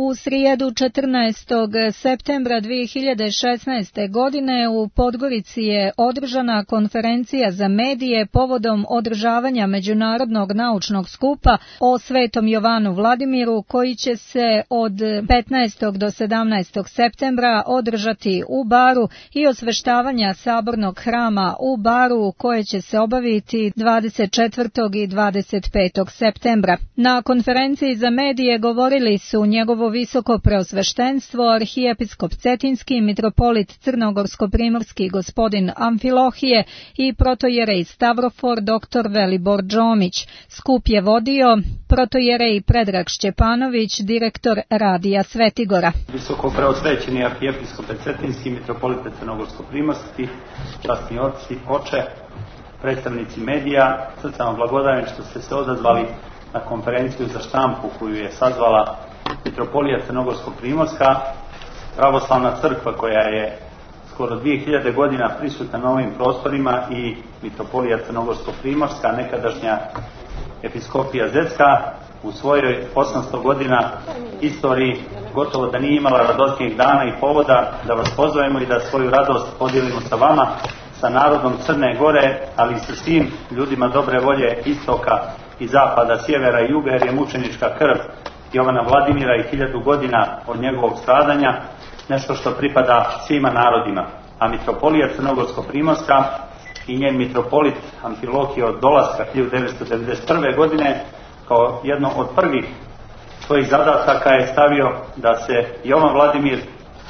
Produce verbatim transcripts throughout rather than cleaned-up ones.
U srijedu četrnaestog septembra dvije hiljade šesnaeste. godine u Podgorici je održana konferencija za medije povodom održavanja Međunarodnog naučnog skupa o Svetom Jovanu Vladimiru, koji će se od petnaestog do sedamnaestog septembra održati u Baru, i osveštavanja sabornog hrama u Baru, koje će se obaviti dvadeset četvrtog i dvadeset petog septembra. Na konferenciji za medije govorili su njegovo visoko preosveštenstvo, arhijepiskop Cetinski, mitropolit Crnogorsko-primorski gospodin Amfilohije i protojerej Stavrofor doktor Velibor Džomić. Skup je vodio protojerej Predrag Šćepanović, direktor Radija Svetigora. Visoko preosvećeni arhijepiskop Cetinski, mitropolit Crnogorsko-primorski, časni oci, oče, predstavnici medija, srca vam blagodajem što ste se odazvali na konferenciju za štampu koju je sazvala Mitropolija Crnogorsko-primorska, pravoslavna crkva koja je skoro dvije hiljade godina prisutna na ovim prostorima, i Mitropolija Crnogorsko-primorska, nekadašnja episkopija Zetska, u svojoj osamsto godina istoriji gotovo da nije imala radosnijeg dana i povoda da vas pozovemo i da svoju radost podijelimo sa vama, sa narodom Crne Gore, ali i sa svim ljudima dobre volje istoka i zapada, sjevera i juga, jer je mučenička krv Jovana Vladimira i hiljadu godina od njegovog stradanja nešto što pripada svima narodima. A Mitropolija Crnogorsko-primorska i njen mitropolit Amfilohije od dolaska hiljadu devetsto devedeset prve. godine kao jedno od prvih svojih zadataka je stavio da se Jovan Vladimir,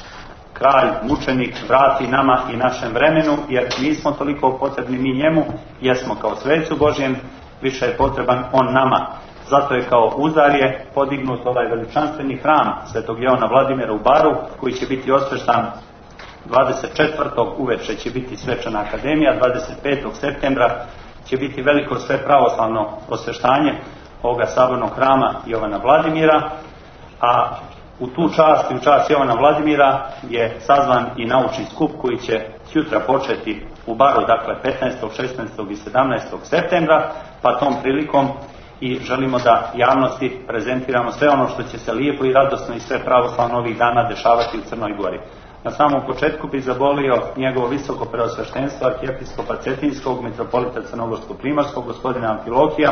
kralj, mučenik, vrati nama i našem vremenu, jer nismo toliko potrebni mi njemu, jesmo kao svecu Božjem, više je potreban on nama. Zato je kao uzdarje podignut ovaj veličanstveni hram Svetog Jovana Vladimira u Baru, koji će biti osveštan dvadeset četvrtog uveče će biti svečana akademija, dvadeset petog septembra će biti veliko sve pravoslavno osveštanje ovoga sabornog hrama Jovana Vladimira, a u tu čast i u čast Jovana Vladimira je sazvan i naučni skup koji će sutra početi u Baru, dakle petnaestog, šesnaestog i sedamnaestog septembra, pa tom prilikom i želimo da javnosti prezentiramo sve ono što će se lijepo i radosno i sve pravoslavno ovih dana dešavati u Crnoj Gori. Na samom početku bi zavolio njegovo visoko preosveštenstvo arhijepiskopa Cetinskog, mitropolita Crnogorsko-primorskog gospodina Amfilohija,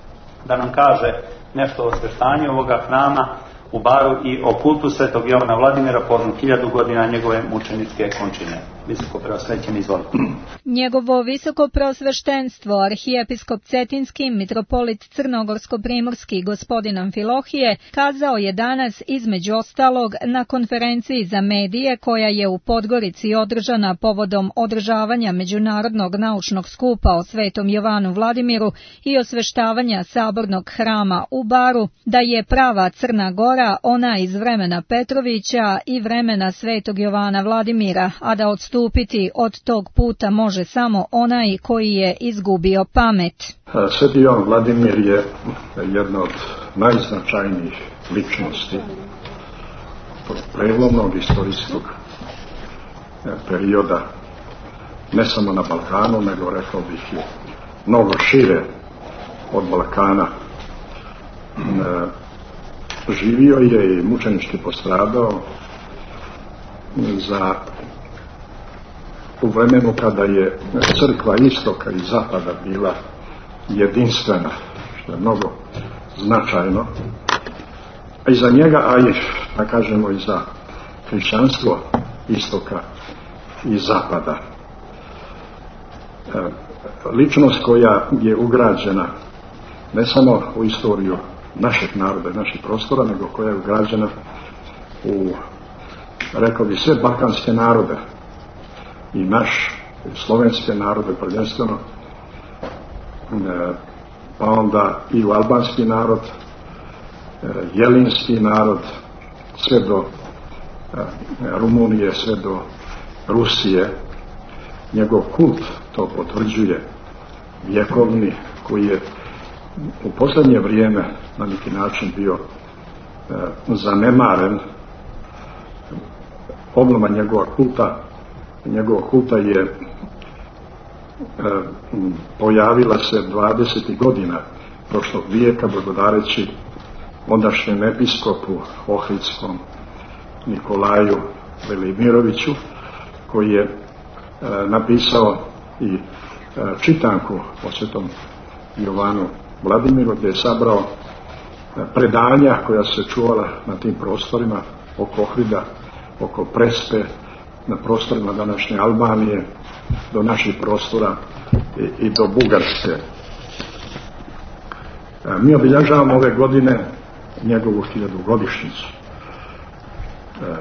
da nam kaže nešto o osveštanju ovoga hrama u Baru i o kultu Svetog Jovana Vladimira povodom hiljadu godina njegove mučeničke končine. Visoko preosvećeni, izvolite. Njegovo visoko preosveštenstvo arhijepiskop Cetinski, mitropolit Crnogorsko-primorski gospodin Amfilohije kazao je danas između ostalog na konferenciji za medije koja je u Podgorici održana povodom održavanja Međunarodnog naučnog skupa o Svetom Jovanu Vladimiru i osveštavanja sabornog hrama u Baru, da je prava Crna Gora ona iz vremena Petrovića i vremena Svetog Jovana Vladimira, a da odstupiti od tog puta može samo onaj koji je izgubio pamet. Sveti Jovan Vladimir je jedna od najznačajnijih ličnosti prelomnog istorijskog perioda, ne samo na Balkanu, nego rekao bih i mnogo šire od Balkana. Živio je i mučenički postradao za u vremenu kada je crkva istoka i zapada bila jedinstvena, što je mnogo značajno, a i za njega, a i, da kažemo, i za hrišćanstvo istoka i zapada. Ličnost koja je ugrađena ne samo u istoriju našeg naroda i naših prostora, nego koja je ugrađena u, rekao bi, sve balkanske narode i naš slovenske narode prvenstveno, pa onda i u albanski narod, jelinski narod, sve do Rumunije, sve do Rusije. Njegov kult to potvrđuje, vjekovni, koji je u posljednje vrijeme na neki način bio zanemaren. Obnova njegova kulta njegova kulta je e, pojavila se dvadesetih godina prošlog vijeka, blagodareći ondašnjem episkopu ohridskom Nikolaju Velimiroviću, koji je e, napisao i e, čitanku o svetom Jovanu Vladimiru, gdje je sabrao e, predanja koja se čuvala na tim prostorima oko Ohrida, oko Prespe, na prostorima današnje Albanije, do naših prostora i, i do Bugarske. E, mi obilježavamo ove godine njegovu hiljadugodišnjicu. E,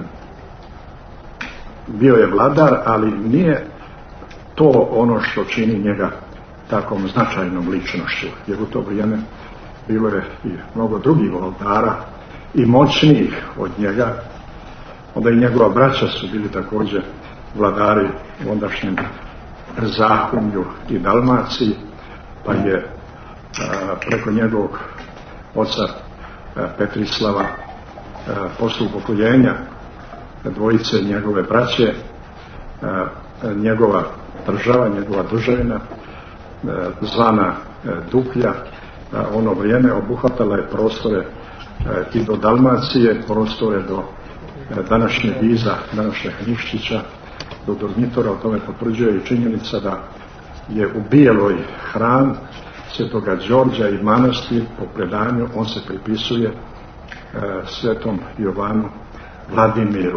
bio je vladar, ali nije to ono što čini njega takvom značajnom ličnošću, jer u to vrijeme bilo je i mnogo drugih vladara i moćnijih od njega. Onda i njegova braća su bili također vladari u ondašnjem Zahumlju i Dalmaciji, pa je a, preko njegovog oca a, Petrislava a, posle upokoljenja dvojice njegove braće, a, njegova država, njegova državina a, zvana a, Duklja, a, ono vrijeme obuhvatala je prostore a, i do Dalmacije, prostore do a, današnje Viza, današnje Hniščića, do Dormitora. O tome potvrđuje i činjenica da je u Bijeloj hram Svetoga Đorđa i manastir, po predanju on se pripisuje e, svetom Jovanu Vladimiru.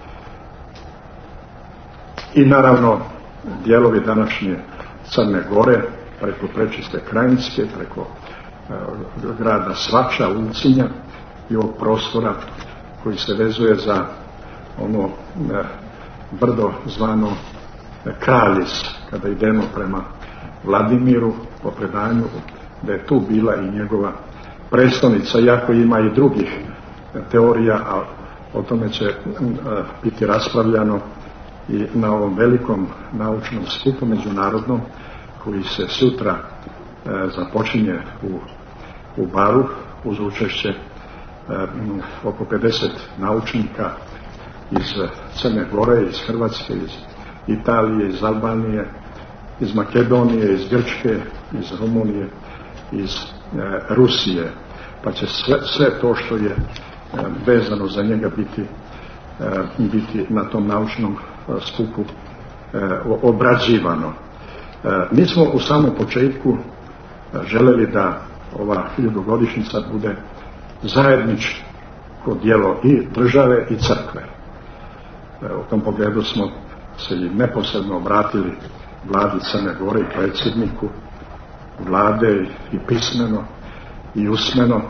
I naravno dijelovi današnje Crne Gore, preko Prečiste Krajinske, preko e, grada Svača, Ulcinja i ovog prostora koji se vezuje za ono e, brdo zvano Kraljic, kada idemo prema Vladimiru, po predanju da je tu bila i njegova prestolnica, iako ima i drugih teorija, a o tome će biti raspravljano i na ovom velikom naučnom skupu međunarodnom koji se sutra započinje u, u Baru uz učešće oko pedeset naučnika iz Crne Gore, iz Hrvatske, iz Italije, iz Albanije, iz Makedonije, iz Grčke, iz Rumunije, iz e, Rusije, pa će sve, sve to što je e, vezano za njega biti, e, biti na tom naučnom e, skupu e, obrađivano. E, mi smo u samom početku e, želeli da ova hiljadugodišnjica bude zajedničko djelo i države i crkve. E, u tom pogledu smo se i neposredno obratili vladi Crne Gore i predsjedniku vlade i pismeno i usmeno,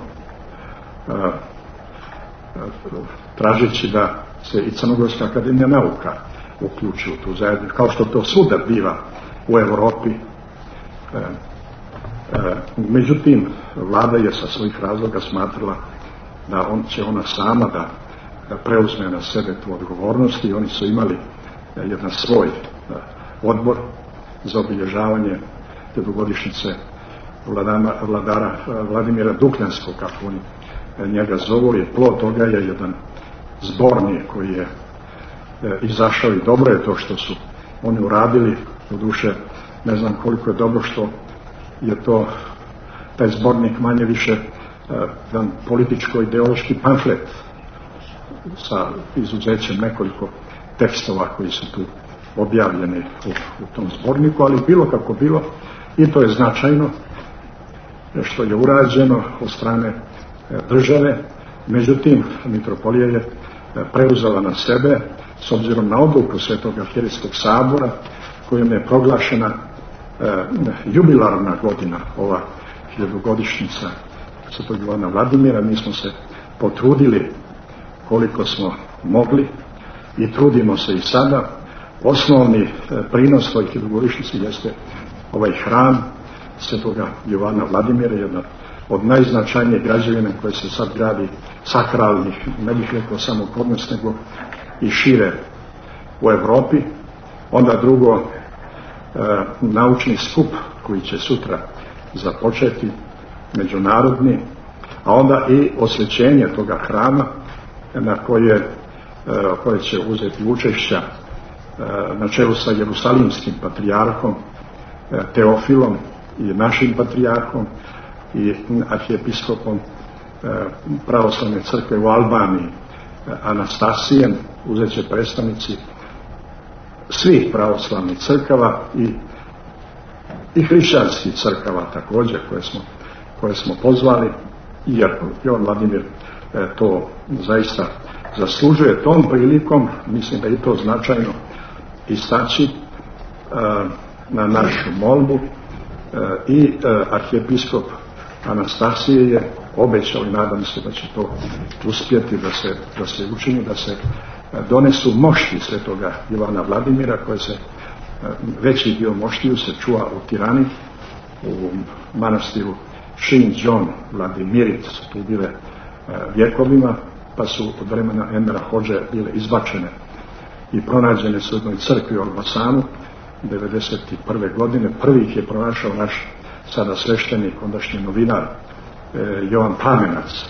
tražeći da se i Crnogorska akademija nauka uključi u tu zajednicu, kao što to svuda biva u Europi. Međutim, vlada je sa svojih razloga smatrala da on će ona sama da, da preuzme na sebe tu odgovornost i oni su imali jedan svoj odbor za obilježavanje hiljadugodišnjice vladana, vladara Vladimira Dukljanskog, kako oni njega zovu, i plod toga je jedan zbornik koji je e, izašao i dobro je to što su oni uradili. U duše ne znam koliko je dobro što je to taj zbornik manje više e, jedan političko-ideološki pamflet sa izuzećem nekoliko tekstova koji su tu objavljeni u, u tom zborniku, ali bilo kako bilo i to je značajno što je urađeno od strane države. Međutim, mitropolija je preuzela na sebe, s obzirom na odluku Svetog arhijerejskog sabora kojom je proglašena e, jubilarna godina, ova hiljadugodišnjica Svetog Jovana Vladimira. Mi smo se potrudili koliko smo mogli i trudimo se i sada. Osnovni e, prinos toj hiljadugodišnjici jeste ovaj hram Svetoga Jovana Vladimira, jedna od najznačajnijih građevina koje se sad gradi, sakralnih, ne bih rekao samo kod nas, nego i šire u Europi. Onda drugo, e, naučni skup koji će sutra započeti, međunarodni, a onda i osvećenje toga hrama na koje, e, koje će uzeti učešća e, na čelu sa jerusalimskim patrijarhom e, Teofilom i našim patrijarhom i arhijepiskopom pravoslavne crkve u Albaniji Anastasijem, uzet će predstavnici svih pravoslavnih crkava i, i hrišćanskih crkava također koje smo, koje smo pozvali, jer Jovan Vladimir to zaista zaslužuje. Tom prilikom mislim da je to značajno istaći na našu molbu i arhijepiskop Anastasije je obećao i nadam se da će to uspjeti da se, da se učini, da se donesu mošti svetoga Jovana Vladimira, koje se, veći dio moštiju se čuva u Tirani, u manastiru Šin Džon Vladimirit, su tu bile vjekovima, pa su od vremena Emira Hodže bile izbačene i pronađene su u jednoj crkvi u Elbasanu devedeset prve godine. Prvi ih je pronašao naš sada sveštenik, ondašnji novinar Jovan Plamenac,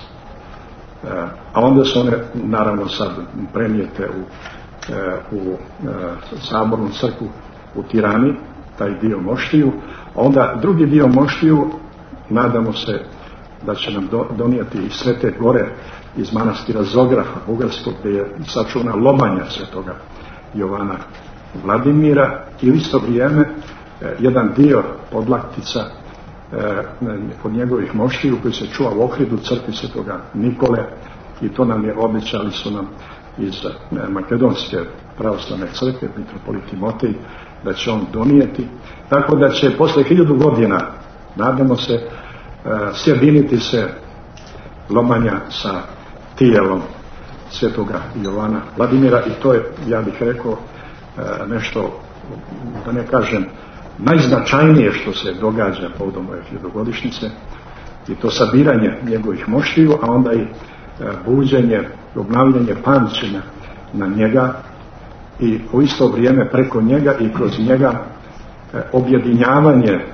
a onda su one naravno sad prenijete u, u sabornu crkvu u Tirani, taj dio moštiju. A onda drugi dio moštiju nadamo se da će nam do, donijeti iz Svete Gore, iz manastira Zografa bugarskog, gdje je sačuvana lobanja svetoga Jovana Vladimira, i u isto vrijeme jedan dio podlaktica od njegovih moštiju koji se čuva u Ohridu crkvi svetoga Nikole, i to nam je obećali su nam iz Makedonske pravoslavne crkve mitropolit Timotej da će on donijeti, tako da će posle hiljadu godina, nadamo se, sjediniti se lomanja sa tijelom svetoga Jovana Vladimira, i to je, ja bih rekao, nešto, da ne kažem, najznačajnije što se događa povodom ove hiljadugodišnjice, i to sabiranje njegovih moštiju, a onda i buđenje, obnavljanje pamćenja na njega, i u isto vrijeme preko njega i kroz njega objedinjavanje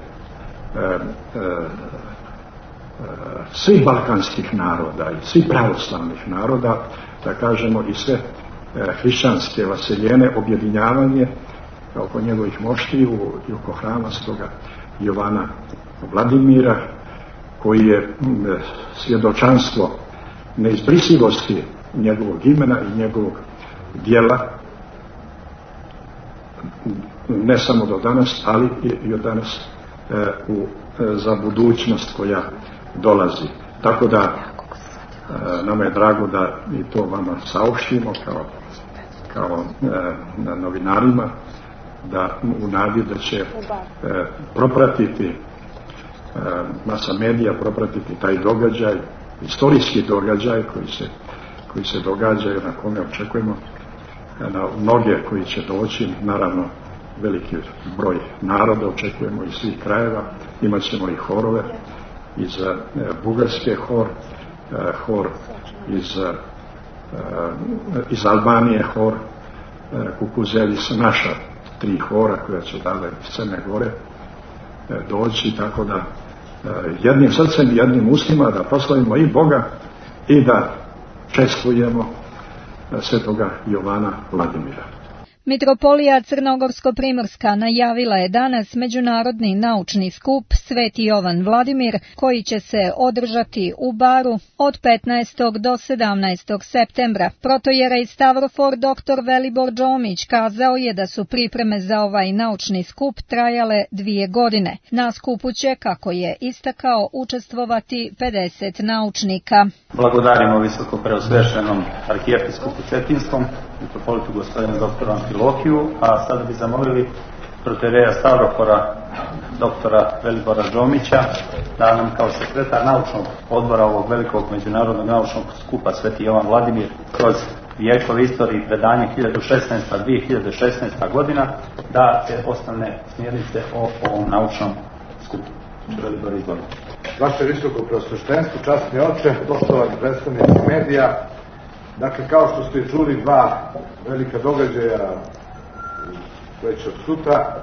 svih balkanskih naroda i svih pravoslavnih naroda, da kažemo i sve hrišćanske vaseljene, objedinjavanje oko njegovih moštiju i oko hrama svetoga Jovana Vladimira, koji je svjedočanstvo neizbrisivosti njegovog imena i njegovog djela, ne samo do danas, ali i od danas e, u, e, za budućnost koja dolazi. Tako da e, nama je drago da i to vama saopštimo kao, kao e, novinarima, da u nadi da će e, propratiti e, masa medija, propratiti taj događaj, istorijski događaj koji se, koji se događaju, na kome očekujemo na mnoge koji će doći, naravno veliki broj naroda očekujemo iz svih krajeva. Imat ćemo i horove iz e, Bugarske, hor, e, hor iz, e, iz Albanije, hor e, Kukuzelji, su naša tri hora koja će dalje iz Crne Gore e, doći, tako da e, jednim srcem i jednim ustima da proslavimo i Boga i da čestvujemo svetoga Jovana Vladimira. Mitropolija Crnogorsko-primorska najavila je danas međunarodni naučni skup Sveti Jovan Vladimir, koji će se održati u Baru od petnaestog do sedamnaestog septembra. Protojerej Stavrofor doktor Velibor Đomić kazao je da su pripreme za ovaj naučni skup trajale dvije godine. Na skupu će, kako je istakao, učestvovati pedeset naučnika. Blagodarimo visoko preosvešenom arhijepiskopu Cetinskom, mitropolitu gospodinu doktoru Amfilohiju, a sada bi zamolili protojereja Stavrofora doktora Velibora Đomića da nam kao sekretar naučnog odbora ovog velikog međunarodnog naučnog skupa Sveti Jovan Vladimir kroz vjekove istorije i predanje hiljadu šesnaesta do dvije hiljade šesnaeste godina da se osnovne smjernice o ovom naučnom skupu. Velibor, izvolite. Vaše visoko preosveštenstvo, časni oče, poštovani predstavnici medija, dakle, kao što ste čuli, dva velika događaja već od sutra.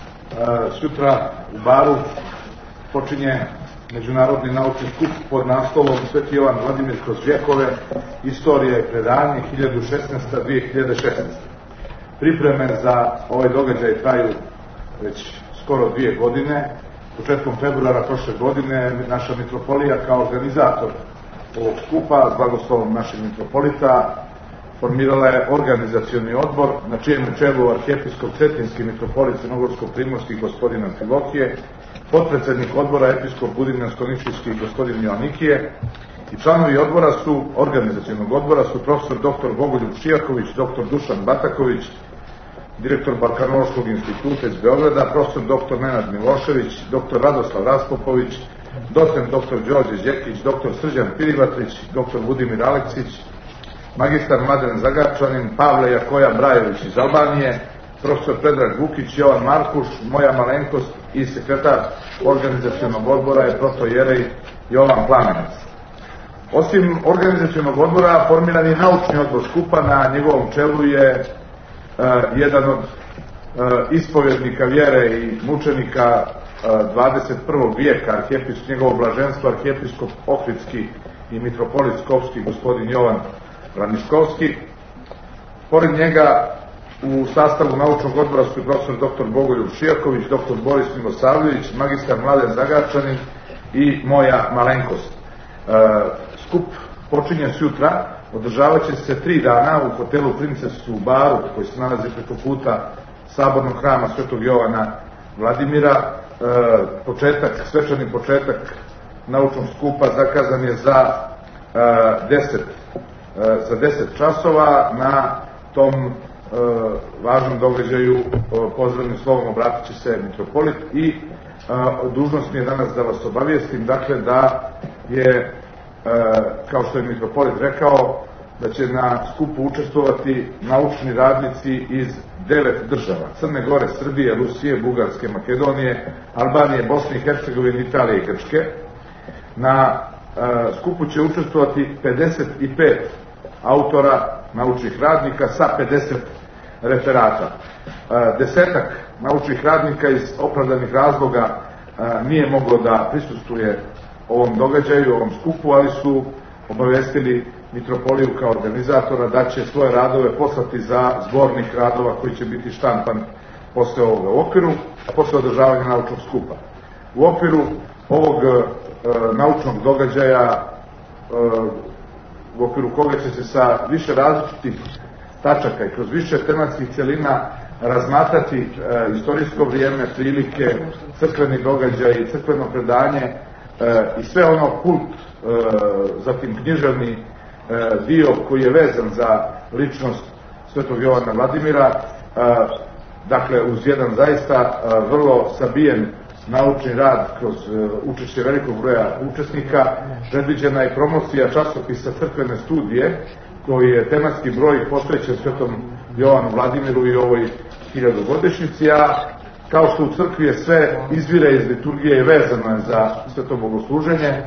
Sutra u Baru počinje međunarodni naučni skup pod naslovom Sveti Jovan Vladimir kroz vjekove, istorija i predanje hiljadu šesnaesta do dvije hiljade šesnaeste. Pripreme za ovaj događaj traju već skoro dvije godine. Početkom februara prošle godine naša mitropolija kao organizator ovog skupa s blagoslovom našeg mitropolita formirala je organizacioni odbor na čijem čelu arhijepiskop Cetinski mitropolit crnogorsko-primorski gospodin Amfilohije, potpredsednik odbora episkop Budimljansko-nišlijski gospodin Joannikije i članovi odbora su, organizacionog odbora su profesor doktor Bogoljub Šijaković, doktor Dušan Bataković, direktor Balkanološkog instituta iz Beograda, profesor doktor Nenad Milošević, doktor Radoslav Raspopović, docent doktor Đorđe Đekić, doktor Srđan Pirivatrić, doktor Budimir Aleksić, magistar Mladen Zagarčanin, Pavle Jakoja Brajović iz Albanije, profesor Predrag Vukić, Jovan Markuš, moja malenkost i sekretar organizacionog odbora je protojerej Jovan Plamenac. Osim organizacionog odbora, formiran je naučni odbor skupa, na njegovom čelu je uh, jedan od uh, ispovjednika vjere i mučenika uh, dvadeset prvog vijeka, arhijepiskop, njegovo blaženstvo, arhijepiskop Ohridski i mitropolit Skovski, gospodin Jovan Vraniskovski. Pored njega u sastavu naučnog odbora su profesor doktor Bogoljub Šijaković, doktor Boris Milosavljević, magistar Mladen Zagarčanin i moja malenkost. Uh, skup počinje sutra, održavat će se tri dana u hotelu Princes u Baru, koji se nalazi preko puta sabornog hrama Svetog Jovana Vladimira. E, početak, svečani početak naučnog skupa zakazan je za e, deset, e, za deset časova. Na tom e, važnom događaju e, pozdravnim slovom obratit će se mitropolit i e, dužnost mi je danas da vas obavijestim, dakle, da je E, kao što je mitropolit rekao, da će na skupu učestvovati naučni radnici iz devet država: Crne Gore, Srbije, Rusije, Bugarske, Makedonije, Albanije, Bosne i Hercegovine, Italije i Grčke. Na e, skupu će učestvovati pedeset pet autora naučnih radnika sa pedeset referata. E, desetak naučnih radnika iz opravdanih razloga e, nije moglo da prisustvuje ovom događaju, ovom skupu, ali su obavestili mitropoliju kao organizatora da će svoje radove poslati za zbornik radova koji će biti štampan posle ovoga u okviru, posle održavanja naučnog skupa. U okviru ovog e, naučnog događaja, e, u okviru koga će se sa više različitih tačaka i kroz više tematskih celina razmatrati e, istorijsko vrijeme, prilike, crkveni događaj i crkveno predanje, E, i sve ono kult, e, zatim književni e, dio koji je vezan za ličnost Svetog Jovana Vladimira, e, dakle uz jedan zaista e, vrlo sabijen naučni rad kroz e, učešće velikog broja učesnika, predviđena je promocija časopisa Crkvene studije, koji je tematski broj posvećen Svetom Jovanu Vladimiru i ovoj hiljadugodišnjici, a kao što u crkvi je sve izvire iz liturgije i vezano je za sveto bogosluženje,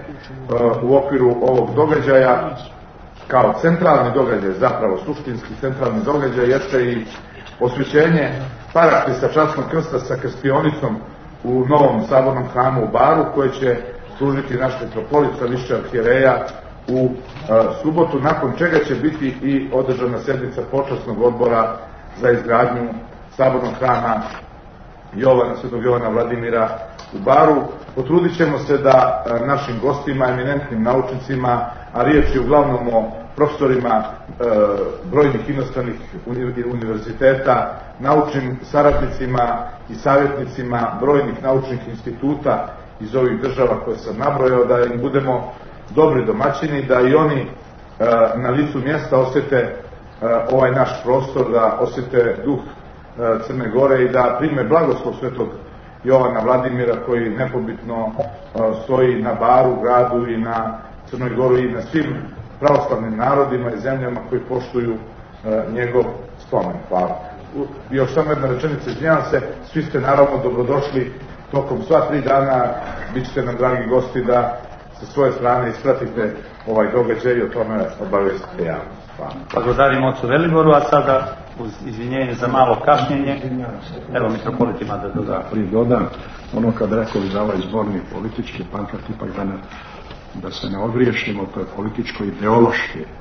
u okviru ovog događaja, kao centralni događaj, zapravo suštinski centralni događaj, jeste i osvećenje paraklisa časnog krsta sa krstionicom u novom sabornom hramu u Baru, koje će služiti naš mitropolit sa više arhijereja u subotu, nakon čega će biti i održana sednica počasnog odbora za izgradnju sabornog hrama Jovana, Svetog Jovana Vladimira u Baru. Potrudit ćemo se da našim gostima, eminentnim naučnicima, a riječ je uglavnom o profesorima e, brojnih inostranih univerziteta, naučnim saradnicima i savjetnicima brojnih naučnih instituta iz ovih država koje sam nabrojao, da im budemo dobri domaćini, da i oni e, na licu mjesta osjete e, ovaj naš prostor, da osjete duh Crne Gore i da prime blagoslov Svetog Jovana Vladimira, koji nepobitno stoji na Baru, gradu i na Crnoj Gori i na svim pravoslavnim narodima i zemljama koji poštuju njegov spomen. Hvala. I još samo jedna rečenica, izvinjam se, svi ste naravno dobrodošli tokom sva tri dana, bit ćete nam dragi gosti da sa svoje strane ispratite ovaj događaj i o tome obavestite javnost. Hvala. Blagodarim ocu Veliboru, a sada uz izvinjenje za malo kašnjenje, evo mitropolit ima da doda. Pridodam, ono kad rekao za ovaj zborni politički pamflet, ipak da, ne, da se ne odgriješimo, to je političko-ideološki e,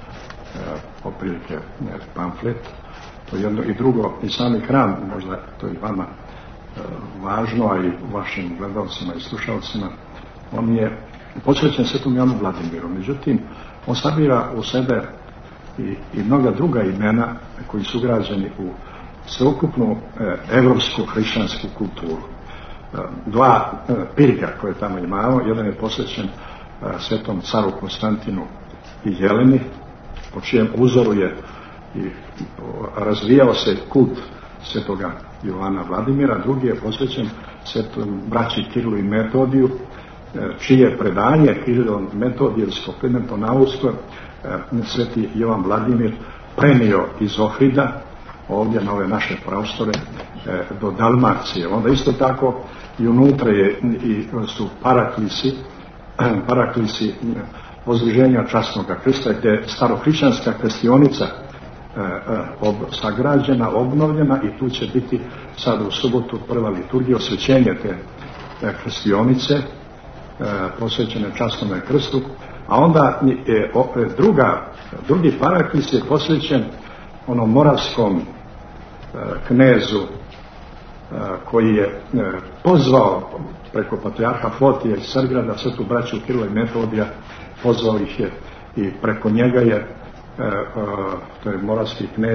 oprilike ne, pamflet, to je jedno i drugo, i sami hram, možda to je vama e, važno, a i vašim gledalcima i slušalcima, on je posvećen Svetom Jovanu Vladimiru. Međutim, On sabira u sebe i, i mnoga druga imena koji su ugrađeni u sveukupnu e, evropsku hrišćansku kulturu. E, dva e, pirga koje tamo imamo, jedan je posvećen e, svetom caru Konstantinu i Jeleni, po čijem uzoru je i, i razvijao se kult svetoga Jovana Vladimira, drugi je posvećen svetom braći Kirilu i Metodiju, čije predanje Kirilom metodijevsko Klementonausko sveti Jovan Vladimir prenio iz Ohrida ovdje na ove naše prostore do Dalmacije. Onda isto tako i unutra je, i su paraklisi paraklisi Vozdviženja časnoga krsta, gdje je starohrišćanska krstionica ob, sagrađena, obnovljena, i tu će biti sad u subotu prva liturgija, osvećenje te krstionice posvećene časnome krstu. A onda je druga, drugi paraklis je posvećen onom moravskom knezu koji je pozvao preko patrijarha Fotija iz Srbgrada svetu braću Kirila i Metodija, pozvao ih je i preko njega je to je moravski knez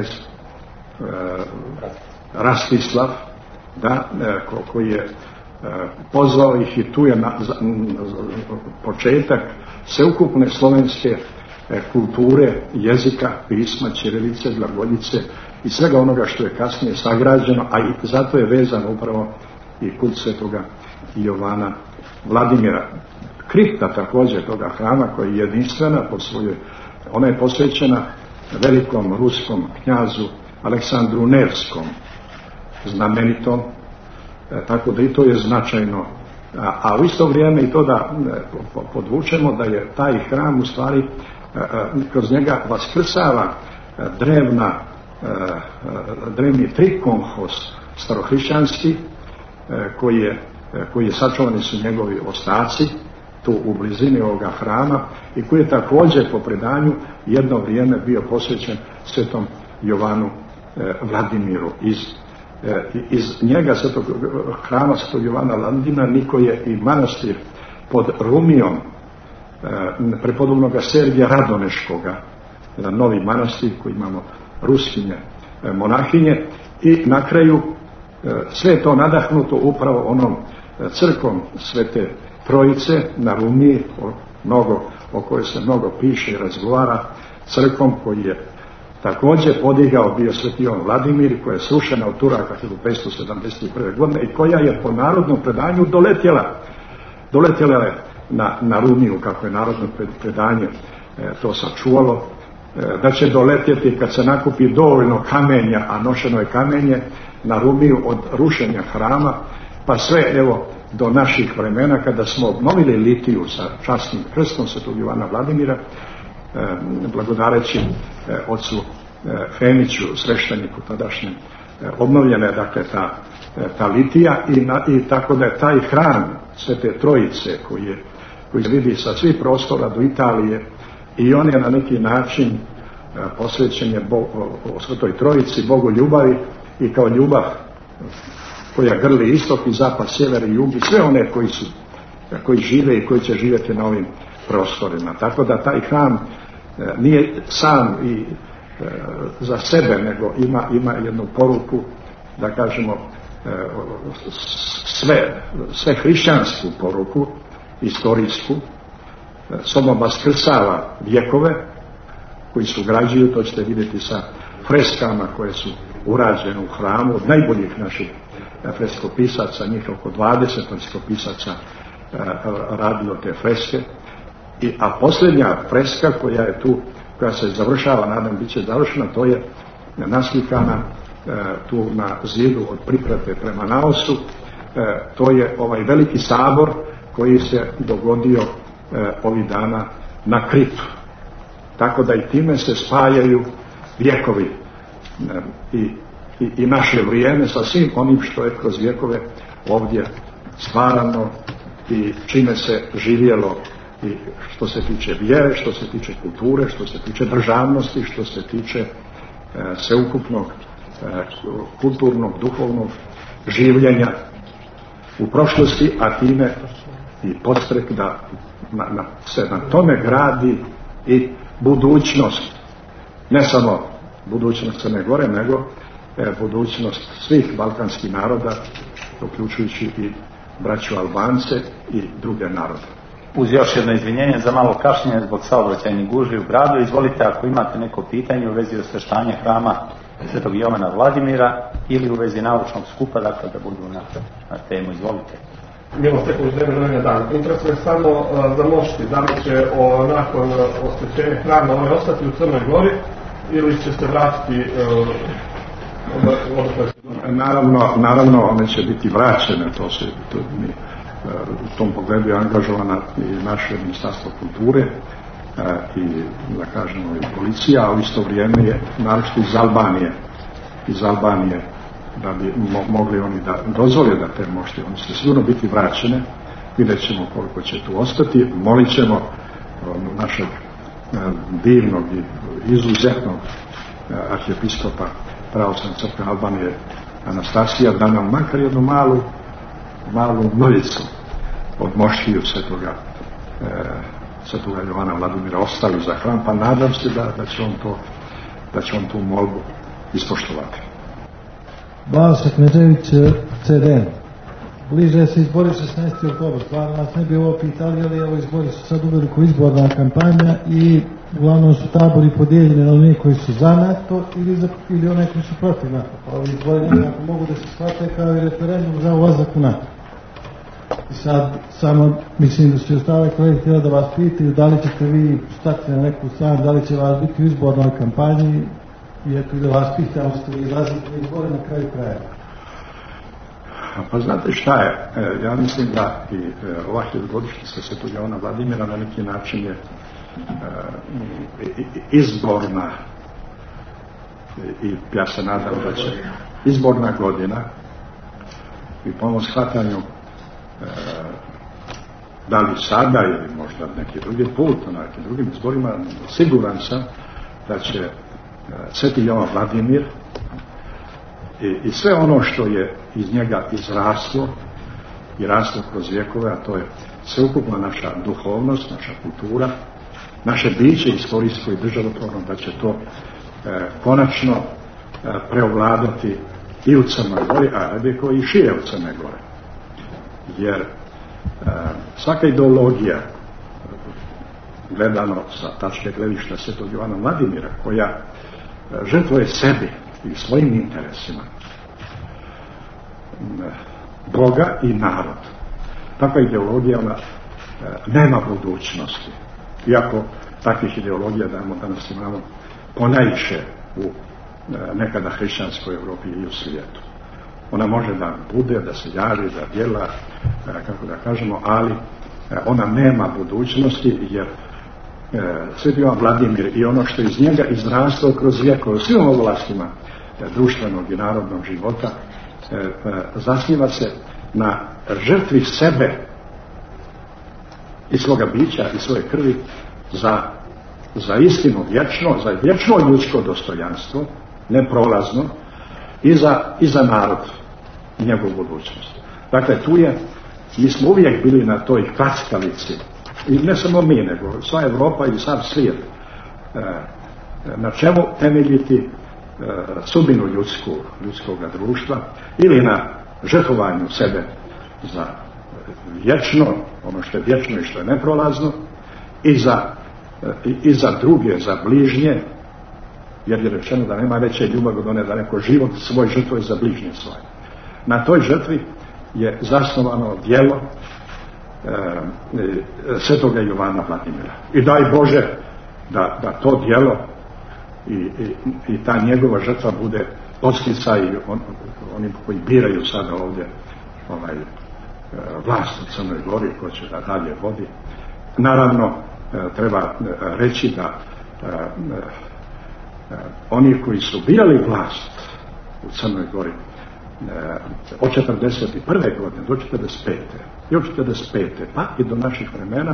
Rastislav, da, koji je pozvao ih, i tu je na, za, početak sveukupne slovenske kulture, jezika, pisma, ćirilice, glagoljice i svega onoga što je kasnije sagrađeno, a i zato je vezano upravo i kult svetoga Jovana Vladimira. Kripta također toga hrama, koja je jedinstvena po svojoj, ona je posvećena velikom ruskom knjazu Aleksandru Nevskom, znamenitom, e, tako da i to je značajno. A, a u isto vrijeme i to da e, podvučemo da je taj hram u stvari e, e, kroz njega vaskrsava e, drevna e, drevni trikonhos starohrišćanski e, koji je, e, koji je sačuvani su njegovi ostaci tu u blizini ovoga hrama, i koji je također po predanju jedno vrijeme bio posvećen svetom Jovanu e, Vladimiru. Iz, e, iz njega svetog hrama svetog Jovana Vladimira niko je i manastir pod Rumijom e, prepodobnoga Sergija Radoneškoga, jedan novi manastir koji imamo ruskinje e, monahinje, i na kraju e, sve je to nadahnuto upravo onom e, crkvom Svete Trojice na Rumiji, o, mnogo, o kojoj se mnogo piše i razgovara, crkvom koji je također podigao bio sveti Jovan Vladimir, koja je srušena od Turaka hiljadu petsto sedamdeset prve. godine i koja je po narodnom predanju doletjela doletjela je na, na Rumiju, kako je narodno predanje e, to sačuvalo, e, da će doletjeti kad se nakupi dovoljno kamenja, a nošeno je kamenje na Rumiju od rušenja hrama, pa sve evo do naših vremena, kada smo obnovili litiju sa časnim krstom svetog Jovana Vladimira, e, blagodareći e, ocu e, Feniću, svešteniku tadašnjem, e, obnovljena je dakle ta, e, ta litija, i, na, i tako da je taj hram Svete Trojice koji je, koji se vidi sa svih prostora do Italije, i on je na neki način e, posvećen je Bo, o, o Svetoj Trojici, Bogu ljubavi, i kao ljubav koja grli istok i zapad, sjever i jug, i sve one koji su, koji žive i koji će živjeti na ovim prostorima. Tako da taj hram e, nije sam i e, za sebe, nego ima, ima jednu poruku, da kažemo, e, sve, sve hrišćansku poruku, istorijsku, e, sobom vaskrsava vjekove koji su građuju, to ćete vidjeti sa freskama koje su urađene u hramu od najboljih naših freskopisaca, njih oko dvadeset freskopisaca e, radilo te freske. I, a posljednja freska koja je tu, koja se završava, nadam bit će završena, to je naslikana e, tu na zidu od Priprate prema Naosu, e, to je ovaj veliki sabor koji se dogodio e, ovih dana na Kritu. Tako da i time se spajaju vjekovi e, i I, i naše vrijeme sa svim onim što je kroz vjekove ovdje stvarano i čime se živjelo, i što se tiče vjere, što se tiče kulture, što se tiče državnosti, što se tiče e, sveukupnog e, kulturnog, duhovnog življenja u prošlosti, a time i podstrek da na, na, se na tome gradi i budućnost, ne samo budućnost Crne Gore, nego e, budućnost svih balkanskih naroda, uključujući i braću Albance i druge narode. Uz još jedno izvinjenje za malo kašnjenje zbog saobraćajnih gužvi u gradu, izvolite ako imate neko pitanje u vezi osveštanja hrama Svetog Jovana Vladimira ili u vezi naučnog skupa, dakle da budu na, na temu, izvolite. Milo Steković, Vremena dan. Interesuje samo uh, za mošti, da li će o, nakon osvećenja hrama ovaj ostati u Crnoj Gori ili će se vratiti uh, od, od... Naravno, naravno one će biti vraćene, to se to mi, u tom pogledu je angažovana i naše Ministarstvo kulture i da kažemo i policija, a u isto vrijeme je naročito iz Albanije iz Albanije da bi mo, mogli oni da dozvole da te mošti, oni će sigurno biti vraćene. Vidjet ćemo koliko će tu ostati, molit ćemo našeg divnog i izuzetnog arhijepiskopa Pravoslavne crkve Albanije Anastasija da nam makar jednu malu malu mrvicu od moštiju svetoga e, svetoga Jovana Vladimira ostavi za hram, pa nadam se da, da će on to da će on tu molbu ispoštovati. Balša Knežević, C D N. Bliže se izbori šesnaesti oktobar. Stvarno nas ne bi ovo pitali, ali evo izbori su sad uveliko izborna kampanja i uglavnom su tabori podijeljeni na one koji su za NATO ili, za, ili one koji su protiv NATO. Pa ovi izbori nekako mogu da se shvate kao i referendum za ulazak u NATO. I sad samo mislim da su i ostale kolege htjela da vas pitaju da li ćete vi stati na neku stranu, da li će vas biti u izbornoj kampanji i eto i da vas pitam, ste li izlaziti na izbore na kraju kraja. Pa znate šta je, ja mislim da i ova hiljadugodišnjica Svetog Jovana Vladimira na neki način je izborna i ja se nadam da će izborna godina i po mom shvatanju da li sada ili možda neki drugi put na nekim drugim izborima, siguran sam da će Sveti Jovan Vladimir I, i sve ono što je iz njega izraslo i raslo kroz vjekove, a to je sveukupna naša duhovnost, naša kultura, naše biće istorijsko i državotvorno, da će to e, konačno e, preovladati i u Crnoj Gori, a redeko i šire u Crnoj Gori. Jer e, svaka ideologija gledano sa tačke gledišta Svetog Jovana Vladimira, koja e, žrtvuje sebi i svojim interesima Boga i narod. Takva ideologija ona e, nema budućnosti. Iako takvih ideologija da danas imamo ponajviše u e, nekada hrišćanskoj Europi i u svijetu. Ona može da bude, da se javi, da djela, e, kako da kažemo, ali e, ona nema budućnosti jer e, Sveti Jovan Vladimir i ono što iz njega izrastao kroz vjekove u svim oblastima društvenog i narodnog života e, e, zasniva se na žrtvi sebe i svoga bića i svoje krvi za, za istinu vječno, za vječno ljudsko dostojanstvo, neprolazno i za, i za narod i njegovu budućnost. Dakle, tu je, mi smo uvijek bili na toj kackalici i ne samo mi, nego sva Evropa i sav svijet e, na čemu temeljiti sudbinu ljudsku, ljudskog društva ili na žrtvovanju sebe za vječno, ono što je vječno i što je neprolazno i za, i, i za druge, za bližnje, jer je rečeno da nema veće ljubavi od one da neko život svoj žrtvuje za bližnje svoje. Na toj žrtvi je zasnovano djelo e, e, Svetoga Jovana Vladimira. I daj Bože da, da to djelo I, i, i ta njegova žrtva bude podsticaj on, oni koji biraju sada ovdje ovaj, vlast u Crnoj Gori ko će da dalje vodi. Naravno treba reći da oni koji su birali vlast u Crnoj Gori od četrdeset prve godine do četrdeset pete i od četrdeset pete pa i do naših vremena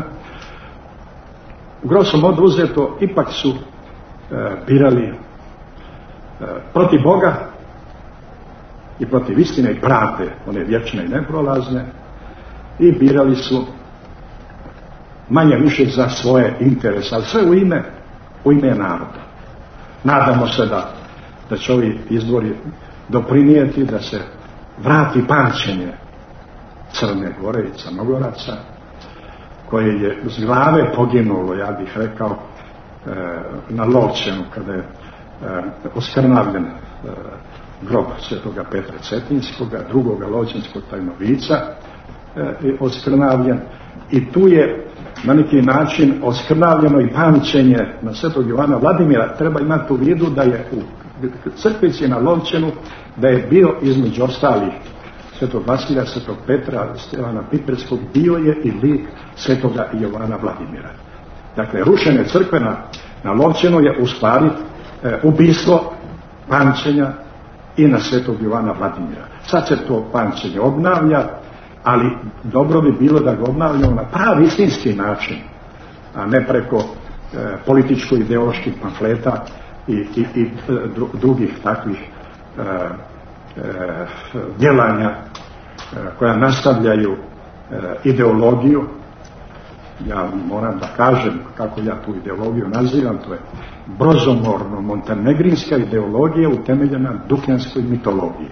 u grosso modo uzeto ipak su birali e, protiv Boga i protiv istine i pravde, one vječne i neprolazne, i birali su manje više za svoje interese, ali sve u ime, u ime naroda. Nadamo se da, da će ovi izbori doprinijeti da se vrati pamćenje Crne Gore i Crnogoraca, koje je uz glave poginulo, ja bih rekao, na Lovćenu, kada je oskrnavljen grob svetoga Petra Cetinskoga, drugoga Lovćenskog tajnovica je oskrnavljen, i tu je na neki način oskrnavljeno i pamćenje na svetog Jovana Vladimira. Treba imati u vidu da je u crkvici na Lovćenu, da je bio između ostalih svetog Vasilija, svetog Petra, Stevana Piperskog, bio je i lik svetoga Jovana Vladimira. Dakle, rušenje crkve na, na Lovćenu je u stvari e, ubistvo pamćenja i na svetog Jovana Vladimira. Sad se to pamćenje obnavlja, ali dobro bi bilo da ga obnavljamo na pravi istinski način, a ne preko e, političko-ideoloških pamfleta i, i, i dru, drugih takvih e, e, djelanja e, koja nastavljaju e, ideologiju. Ja moram da kažem kako ja tu ideologiju nazivam, to je brozomorno-montenegrinska ideologija utemeljena na dukljanskoj mitologiji.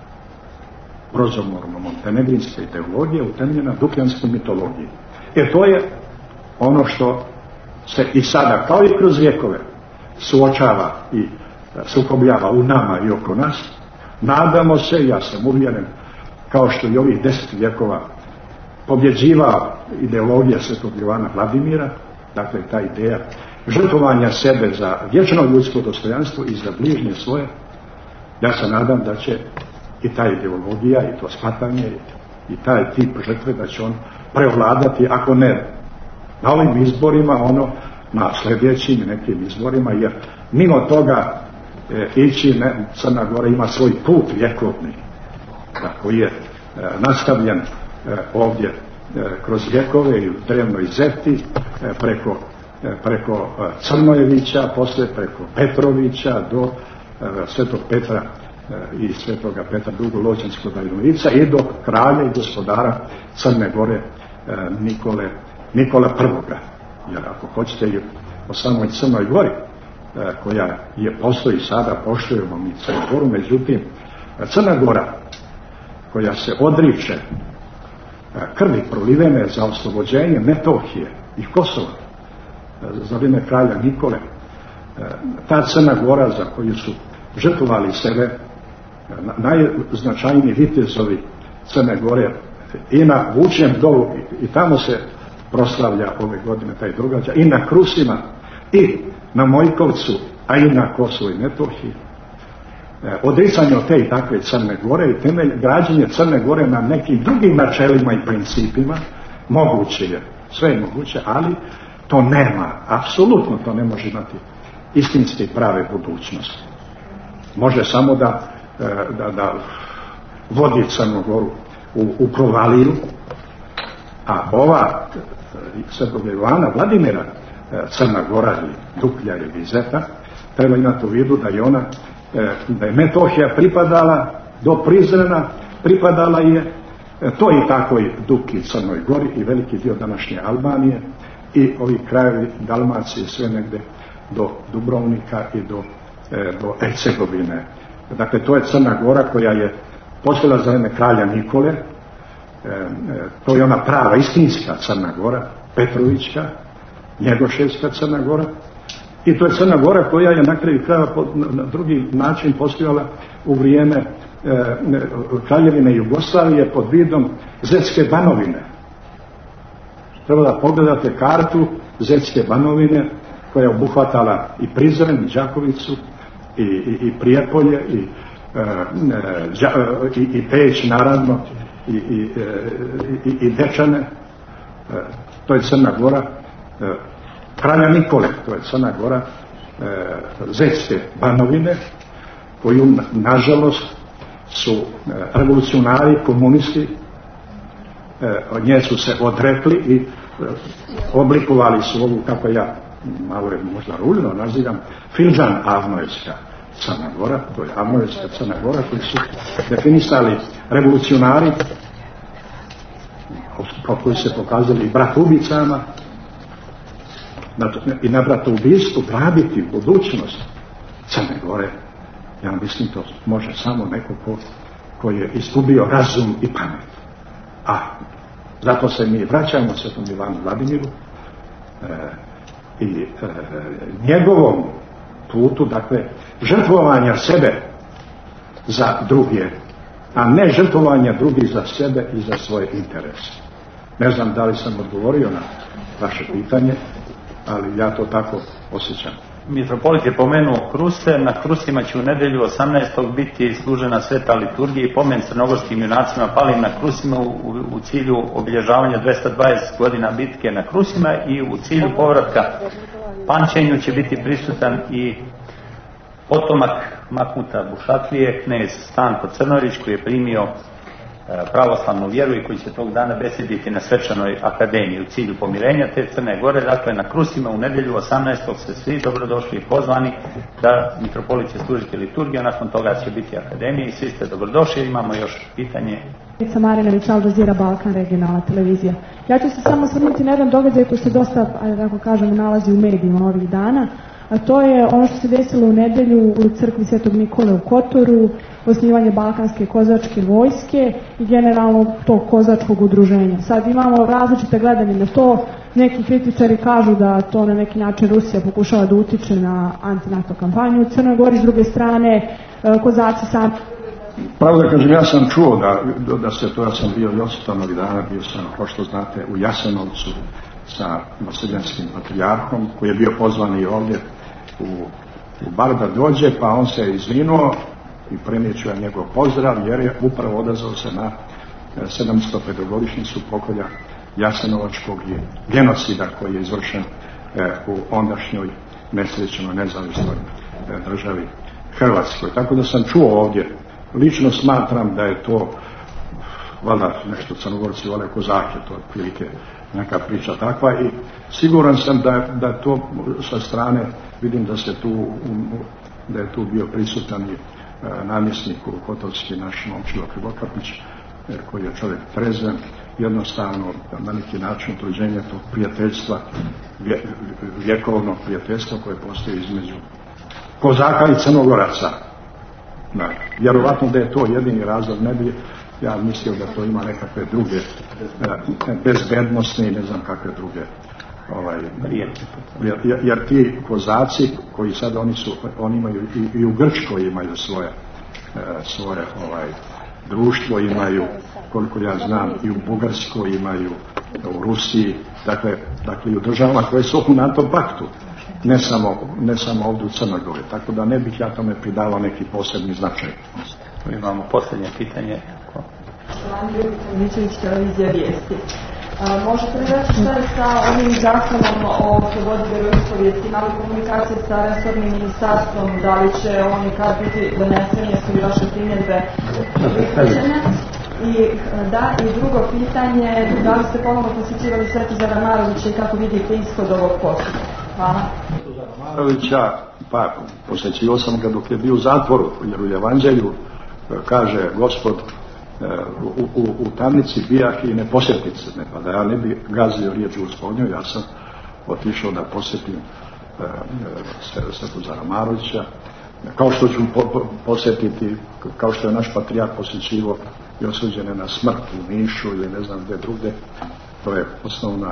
Brozomorno-montenegrinska ideologija utemeljena na dukljanskoj mitologiji. Jer to je ono što se i sada, kao i kroz vjekove, suočava i sukobljava u nama i oko nas. Nadamo se, ja sam uvjeren, kao što i ovih deset vjekova pobjeđiva ideologija svetog Jovana Vladimira, dakle ta ideja žrtvovanja sebe za vječno ljudsko dostojanstvo i za bližnje svoje. Ja se nadam da će i ta ideologija i to shvatanje i taj tip žrtve, da će on prevladati, ako ne na ovim izborima, ono na sljedećim nekim izborima, jer mimo toga e, ići ne, Crna Gora ima svoj put vjekovni, koji je e, nastavljen e, ovdje e, kroz vjekove i u drevnoj Zeti, e, preko, e, preko Crnojevića, poslije preko Petrovića do e, svetog Petra i svetoga Petra drugog Lovćenskog tajnovica i do kralja i gospodara Crne Gore Nikole, Nikole prvoga. Jer ako hoćete i o samoj Crnoj Gori, koja je postoji sada, poštujemo mi Crnu Goru, međutim Crna Gora koja se odriče krvi prolivene za oslobođenje Metohije i Kosova za vrijeme kralja Nikole, ta Crna Gora za koju su žrtvovali sebe najznačajniji vitezovi Crne Gore i na Vučjem dolu, i tamo se proslavlja ove godine taj događaj, i na Krusima i na Mojkovcu, a i na Kosovu i Metohiji. Odricanje od te i takve Crne Gore i temelj građenje Crne Gore na nekim drugim načelima i principima moguće je, sve je moguće, ali to nema, apsolutno to ne može imati istinske i prave budućnosti. Može samo da, da, da vodi Crnu Goru u, u provaliju, a ova svetog Jovana Vladimira Crna Gora ili Duklja ili Zeta, treba imati u vidu da je ona, da je Metohija pripadala do Prizrena, pripadala je to i takvoj Dukli Crnoj Gori i veliki dio današnje Albanije i ovi krajevi Dalmacije, sve negde do Dubrovnika i do, do Hercegovine. Dakle, to je Crna Gora koja je postojala za vrijeme kralja Nikole. To je ona prava, istinska Crna Gora, Petrovićka, Njegoševska Crna Gora. I to je Crna Gora koja je na kraju krajeva na drugi način postojala u vrijeme e, kraljevine Jugoslavije pod vidom Zetske Banovine. Treba da pogledate kartu Zetske Banovine koja je obuhvatala i Prizren, i Đakovicu, i, i, i Prijepolje, i, e, e, i, i Peć, naravno, i, i, i, i Dečane. E, to je Crna Gora e, kralja Nikole, to je Crna Gora e, Zetske Banovine, koju nažalost su e, revolucionari, komunisti e, od nje su se odrekli i e, oblikovali su ovu, kako ja malo je možda ruljno nazivam, Filđan Avnojevska Crna Gora, to je Avnojevska Crna Gora, koji su definisali revolucionari, koji se pokazali bratubicama, i na bratoubistvo graditi budućnost Crne Gore, ja mislim to može samo neko ko, ko je izgubio razum i pamet. A zato se mi vraćamo Svetom Ivanu Vladimiru e, i e, njegovom putu, dakle, žrtvovanja sebe za druge, a ne žrtvovanja drugih za sebe i za svoje interese. Ne znam da li sam odgovorio na vaše pitanje, ali ja to tako osjećam. Mitropolit je pomenuo kruse, na krusima će u nedjelju osamnaestog biti služena sveta liturgija i pomen crnogorskim junacima palim na krusima u, u, u cilju obilježavanja dvesta dvadeset godina bitke na krusima i u cilju povratka pamćenju će biti prisutan i potomak Mahmuta Bušatlije, knez Stanko Crnorić, koji je primio pravoslavnu vjeru i koji će tog dana besediti na svečanoj akademiji u cilju pomirenja te Crne Gore. Dakle, na krusima u nedjelju osamnaestog se svi dobrodošli i pozvani da mitropolit će služiti liturgiju, nakon toga će biti akademija i svi ste dobrodošli. Imamo još pitanje. Marinović, Al Jazeera Balkan, regionalna televizija. Ja ću se samo osvrnuti na jedan događaj koji se dosta, tako kažemo, nalazi u medijima ovih dana, a to je ono što se desilo u nedjelju u crkvi Svetog Nikole u Kotoru, osnivanje Balkanske kozačke vojske i generalno tog kozačkog udruženja. Sad imamo različite gledanje na to. Neki kritičari kažu da to na neki način Rusija pokušava da utiče na anti-NATO kampanju u Crnoj Gori, s druge strane kozaci sami. Pravo da kažem, ja sam čuo da, da se to, ja sam bio i odsutan ovih dana, bio sam, kao što znate, u Jasenovcu sa Vasiljanskim patrijarhom, koji je bio pozvan i ovdje u, u bar da dođe, pa on se izvinuo i prenijeću ja njegov pozdrav, jer je upravo odazvao se na sedamsto petogodišnjicu pokolja Jasenovačkog genocida koji je izvršen u ondašnjoj nesrećenoj nezavisnoj državi Hrvatskoj. Tako da sam čuo ovdje, lično smatram da je to valjda nešto Crnogorci vole kozake, to je prilike neka priča takva i siguran sam da, da to sa strane vidim da se tu da je tu bio prisutan i namjesnik u Kotovski naš Momčilo Krivokapić, koji je čovjek trezven, jednostavno na neki način utvrđenje tog prijateljstva, vjekovnog prijateljstva koje postoji između kozaka i crnogoraca. Da, vjerovatno da je to jedini razlog, ne bi ja mislio da to ima nekakve druge bezbednostne i ne znam kakve druge ovaj, jer, jer ti kozaci koji sad oni su, oni imaju i, i u Grčkoj imaju svoje svoje ovaj, društvo, imaju koliko ja znam i u Bugarskoj imaju, u Rusiji, dakle, dakle i u državama koje su u NATO paktu, ne samo, ne samo ovdje u Crnoj Gori, tako da ne bih ja tome pridavao neki posebni značaj. Imamo posljednje pitanje. Andrej Mičević, televizija Vijesti. Možete li reći šta je sa ovim zakonom o slobodi vjeroispovijesti, imali komunikacije sa resornim ministarstvom, da li će oni kad biti doneseni, jesu li vaše primjedbe prihvaćene? I da, i drugo pitanje, da li ste ponovno posjećivali Svetozara Marovića i kako vidite ishod ovog postupka? Hvala. Marovića, pa posjećivao sam ga dok je bio u zatvoru, jer u Evanđelju kaže Gospod u, u, u tamnici bijah i ne posjetit se, ne, pa da ja ne bi gazio riječ Gospodnju, ja sam otišao da posjetim e, e, Svetozara Marovića, kao što ću po, po, posjetiti, kao što je naš patrijarh posjećivo i osuđene na smrt u Nišu ili ne znam gdje drugdje. To je osnovna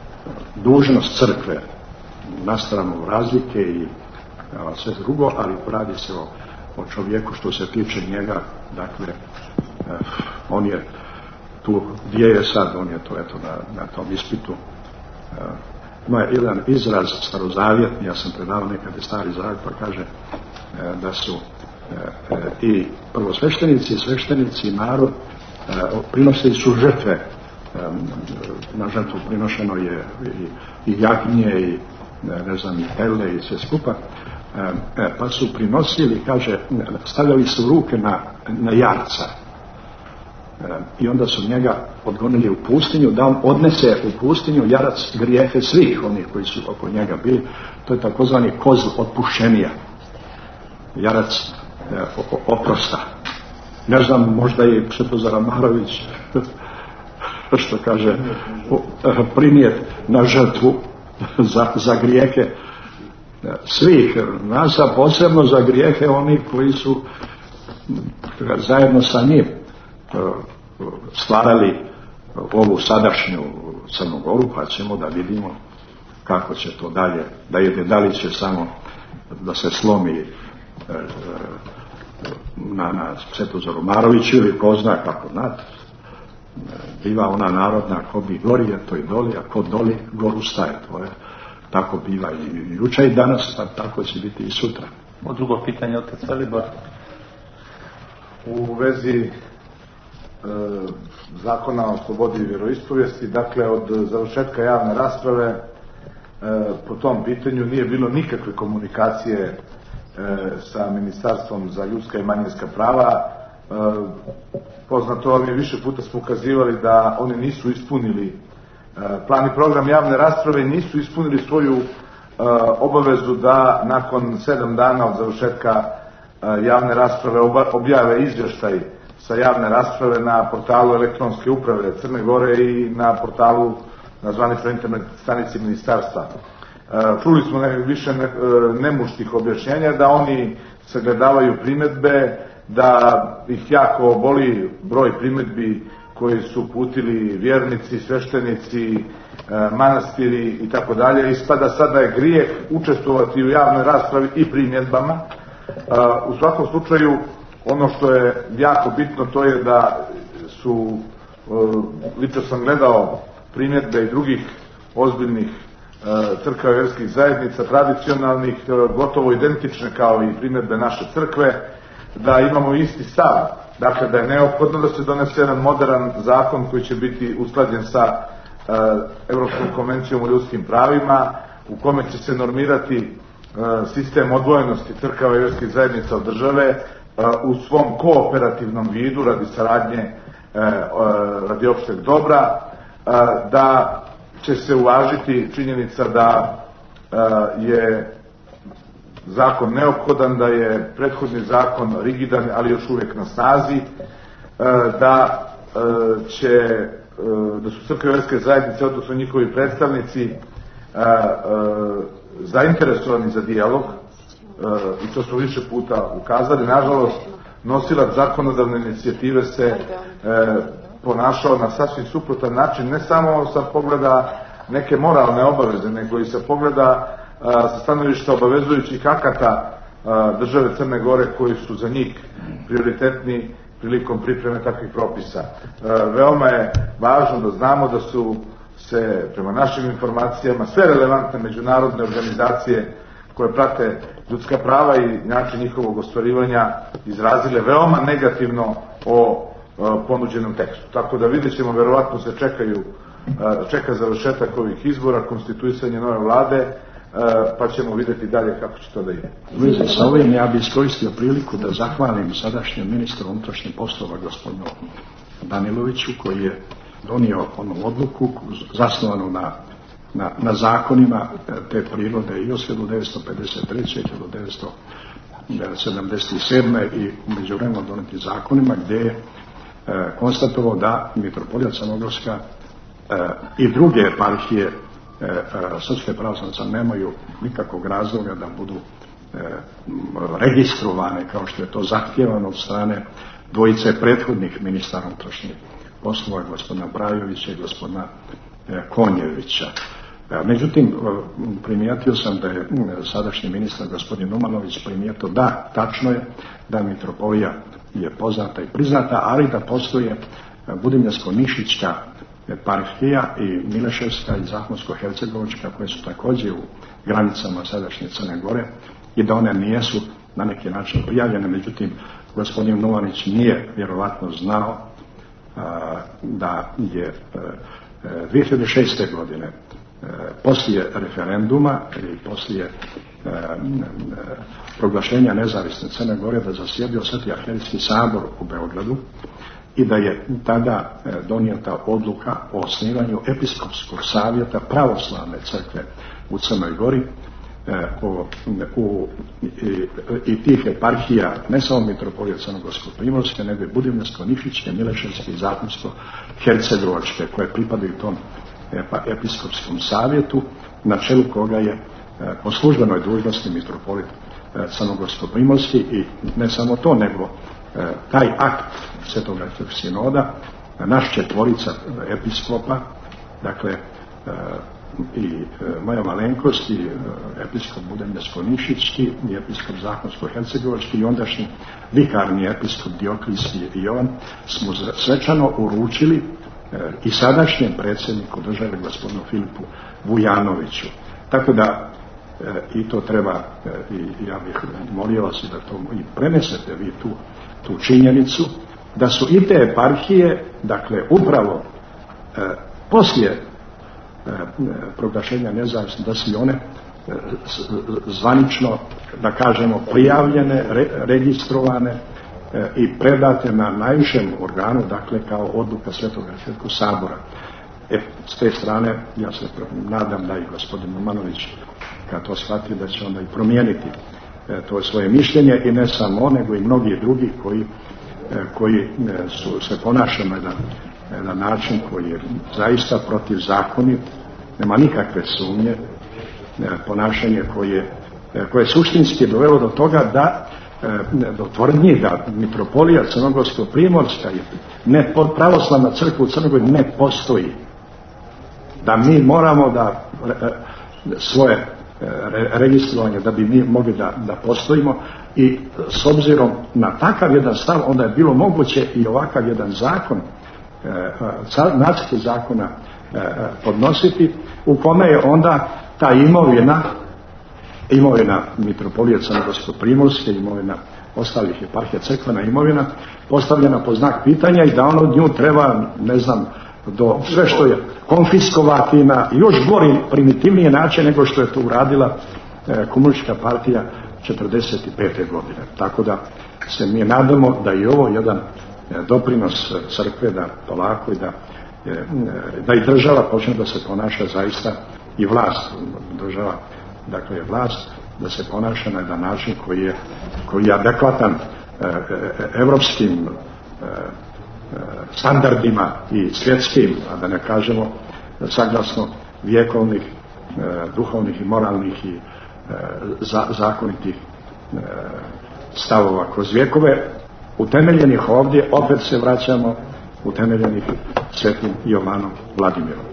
dužnost crkve, na stranu razlike i a, sve drugo, ali radi se o, o čovjeku što se tiče njega, dakle eh, on je tu gdje je sad, on je to eto na, na tom ispitu. Eh, ima jedan izraz starozavjetni, ja sam predavao nekad stari zavjet, pa kaže eh, da su eh, eh, i prvosveštenici, sveštenici i narod eh, prinosili su žrtve. Eh, na žrtvu prinošeno je i, i jagnje i ne znam i tele i sve skupa. E, pa su prinosili, kaže, stavljali su ruke na, na jarca e, i onda su njega odgonili u pustinju da on odnese u pustinju jarac grijehe svih onih koji su oko njega bili. To je takozvani kozl otpušćenija, jarac e, oprosta. Ne znam, možda i Svetozar Marović što kaže prinijet na žrtvu za, za grijehe svih nas, a posebno za grijehe onih koji su zajedno sa njim stvarali ovu sadašnju Crnu Goru, pa ćemo da vidimo kako će to dalje da ide, da li će samo da se slomi na, na Svetozoru Maroviću ili ko zna kako znate. Biva ona narodna, ko bi gori je to i doli, a ko doli goru staje. To je, tako biva i juče i danas, pa tako će biti i sutra. O drugo pitanje, otac Velibor. U vezi e, zakona o slobodi i vjeroispovijesti, dakle od završetka javne rasprave e, po tom pitanju nije bilo nikakve komunikacije e, sa Ministarstvom za ljudska i manjinska prava. E, poznato vam je, više puta smo ukazivali da oni nisu ispunili e, plan i program javne rasprave i nisu ispunili svoju e, obavezu da nakon sedam dana od završetka javne rasprave objave izvještaj sa javne rasprave na portalu elektronske uprave Crne Gore i na portalu, na zvaničnoj internet stranici ministarstva. Čuli smo ne, više ne, nemuštih objašnjenja da oni sagledavaju primjedbe, da ih jako boli broj primjedbi koji su uputili vjernici, sveštenici, manastiri i tako dalje. Ispada sada je grijeh učestvovati u javnoj raspravi i primjedbama. U svakom slučaju, ono što je jako bitno, to je da su, lično sam gledao primjedbe i drugih ozbiljnih crkava i vjerskih zajednica, tradicionalnih, gotovo identične kao i primjedbe naše crkve, da imamo isti stav. Dakle, da je neophodno da se donese jedan modern zakon koji će biti usklađen sa Evropskom konvencijom o ljudskim pravima, u kome će se normirati sistem odvojenosti crkava i vjerskih zajednica od države u svom kooperativnom vidu radi saradnje, radi opšteg dobra, da će se uvažiti činjenica da je zakon neophodan, da je prethodni zakon rigidan, ali još uvijek na snazi, da će da su crkve i vjerske zajednice, odnosno njihovi predstavnici, zainteresovani za dijalog, i to smo više puta ukazali. Nažalost, nosilac zakonodavne inicijative se ponašao na sasvim suprotan način, ne samo sa pogleda neke moralne obaveze, nego i sa pogleda sa stanovišta obavezujućih akata države Crne Gore koji su za njih prioritetni prilikom pripreme takvih propisa. Veoma je važno da znamo da su se, prema našim informacijama, sve relevantne međunarodne organizacije koje prate ljudska prava i način njihovog ostvarivanja izrazile veoma negativno o ponuđenom tekstu. Tako da vidjet ćemo, verovatno se čekaju, čeka završetak ovih izbora, konstituisanje nove vlade, pa ćemo vidjeti dalje kako će to da ide. U vezi sa ovim ja bih iskoristio priliku da zahvalim sadašnjem ministru unutrašnjih poslova gospodinu Daniloviću, koji je donio onu odluku zasnovanu na, na, na zakonima te prirode i od hiljadu devetsto pedeset treće. i hiljadu devetsto sedamdeset sedme. i u međuvremenu doneti zakonima gdje je e, konstatovao da mitropolija Crnogorska e, i druge eparhije e, e, Srpske pravoslavne crkve nemaju nikakvog razloga da budu e, registrovane kao što je to zahtijevano od strane dvojice prethodnih ministara unutrašnjih poslova, gospodina Brajovića i gospodina Konjevića. Međutim, primijetio sam da je sadašnji ministar gospodin Numanović primijetio da, tačno je da mitropolija je poznata i priznata, ali da postoje Budimljansko-Nišićka eparhija i Mileševska i Zahumsko-Hercegovačka koje su također u granicama sadašnje Crne Gore i da one nijesu na neki način prijavljene. Međutim, gospodin Numanović nije vjerovatno znao da je dvije hiljade šeste. godine poslije referenduma i poslije proglašenja nezavisne Crne Gore da zasjedio Sveti Arhijerejski sabor u Beogradu i da je tada donijeta odluka o osnivanju episkopskog savjeta pravoslavne crkve u Crnoj Gori, O, u, i, i tih eparhija, ne samo mitropolije Crnogorsko-primorske, nego i Budimljansko-Nišićke, Mileševske i Zahumsko-Hercegovačke, koje pripadaju tom episkopskom savjetu, na čelu koga je po službenoj dužnosti mitropolit Crnogorsko-primorski, i ne samo to, nego taj akt Svetog sinoda, naš četvorica episkopa, dakle i moja malenkost, i episkop Budimljesko-Nišićki, i episkop Zakonsko-Hercegovački, i ondašnji vikarni episkop Dioklijski i Jovan, smo svečano uručili i sadašnjem predsjedniku države, gospodinu Filipu Vujanoviću. Tako da i to treba, i ja bih molio vas da to i prenesete vi tu, tu činjenicu, da su i te eparhije, dakle upravo e, poslije e, proglašenja nezavisnosti, da su i one e, zvanično, da kažemo, prijavljene, re, registrovane e, i predate na najvišem organu, dakle kao odluka Svetog Svetskog sabora. E, s te strane ja se nadam da i gospodin Momanović, kad to shvati, da će onda i promijeniti e, to svoje mišljenje, i ne samo on, nego i mnogi drugi koji koji su se ponašali na jedan, jedan način koji je zaista protivzakonit, nema nikakve sumnje, ponašanje koje, koje je suštinski dovelo do toga da, do tvrdnji da mitropolija Crnogorsko-primorska i ne, pravoslavna crkva u Crnogori ne postoji, da mi moramo da svoje registrovanje da bi mi mogli da, da postojimo, i s obzirom na takav jedan stav onda je bilo moguće i ovakav jedan zakon, nacrt zakona podnositi, u kome je onda ta imovina imovina mitropolije Crnogorsko-primorske, imovina ostalih eparhija, crkvena imovina postavljena po znak pitanja, i da ono od nju treba, ne znam, do sve što je konfiskovati na još gori, primitivnije način nego što je to uradila e, komunistička partija četrdeset pete godine. Tako da se mi nadamo da je ovo jedan e, doprinos crkve, da polako i da, e, da i država počne da se ponaša zaista, i vlast, država, dakle je vlast, da se ponaša na jedan način koji je, koji je adekvatan e, e, evropskim e, standardima i svjetskim, a da ne kažemo saglasno vjekovnih, e, duhovnih i moralnih i e, za, zakonitih e, stavova kroz vjekove, utemeljenih ovdje, opet se vraćamo, utemeljenih Svetim Jovanom Vladimirom.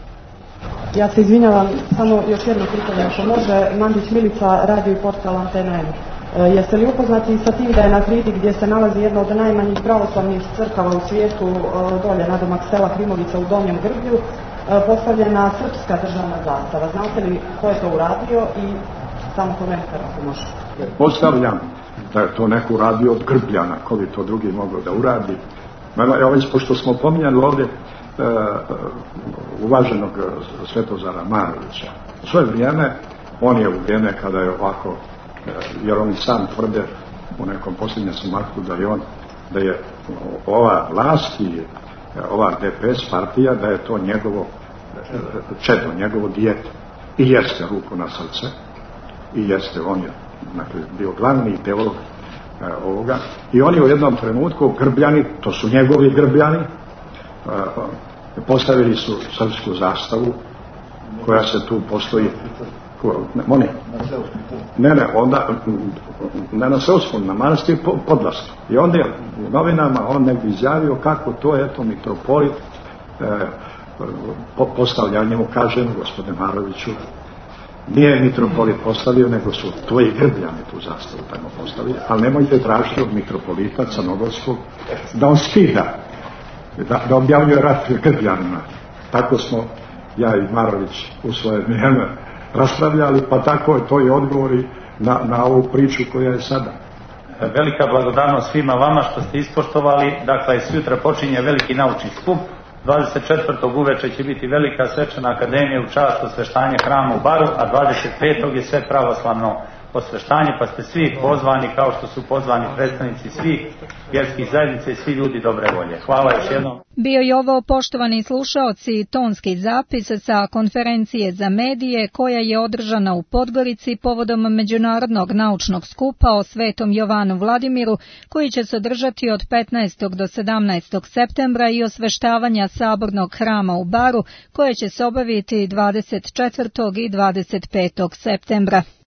Ja se izvinjavam, samo još jedno pitanje, ako može. Mandić Milica, radio i portal Antena N. E, jeste li upoznati sa tim da je na Kridi, gdje se nalazi jedna od najmanjih pravoslavnih crkava u svijetu, e, dolje nadomak sela Krimovica u Donjem Grblju, e, postavljena srpska državna zastava? Znate li ko je to uradio i samo komentar ako može? Postavljam da je to neko uradio od Grbljana, ko bi to drugi mogao da uradi. Evo već, pošto smo pominjali ovdje e, uvaženog Svetozara Marovića, u svoje vrijeme, on je u vrijeme kada je ovako, jer oni sam tvrde u nekom posljednjem smaktu da je on, da je ova vlast i ova D P S partija, da je to njegovo čedo, njegovo dijete, i jeste, ruku na srce, i jeste, on je dakle, bio glavni ideolog e, ovoga, i oni u jednom trenutku, Grbljani, to su njegovi Grbljani, e, postavili su srpsku zastavu koja se tu postoji. Moni? Ne, ne, onda ne na Seoskom, na manastir Podlastu. I onda je u novinama on negdje izjavio kako to je, eto, mitropolit e, po, postavlja, njemu kažem, gospodine Maroviću, nije mitropolit postavio, nego su tvoji Grbljani tu zastavu tamo postavili, ali nemojte tražiti od mitropolita Crnogorskog da on skida, da, da objavljuje rat Grbljanima. Tako smo ja i Marović u svoje vrijeme raspravljali, pa tako je to i odgovori na, na ovu priču koja je sada. Velika blagodarnost svima vama što ste ispoštovali. Dakle, sutra počinje veliki naučni skup. dvadeset četvrtog uveče će biti velika svečana akademija u čast osveštanja hrama u Baru, a dvadeset petog je sve pravoslavno osveštanje, pa ste svi pozvani kao što su pozvani predstavnici svih vjerskih zajednica i svi ljudi dobre volje. Hvala još jednom. Bio je ovo, poštovani slušaoci, tonski zapis sa konferencije za medije koja je održana u Podgorici povodom Međunarodnog naučnog skupa o Svetom Jovanu Vladimiru, koji će se održati od petnaestog do sedamnaestog septembra i osveštavanja Sabornog hrama u Baru, koje će se obaviti dvadeset četvrtog i dvadeset petog septembra.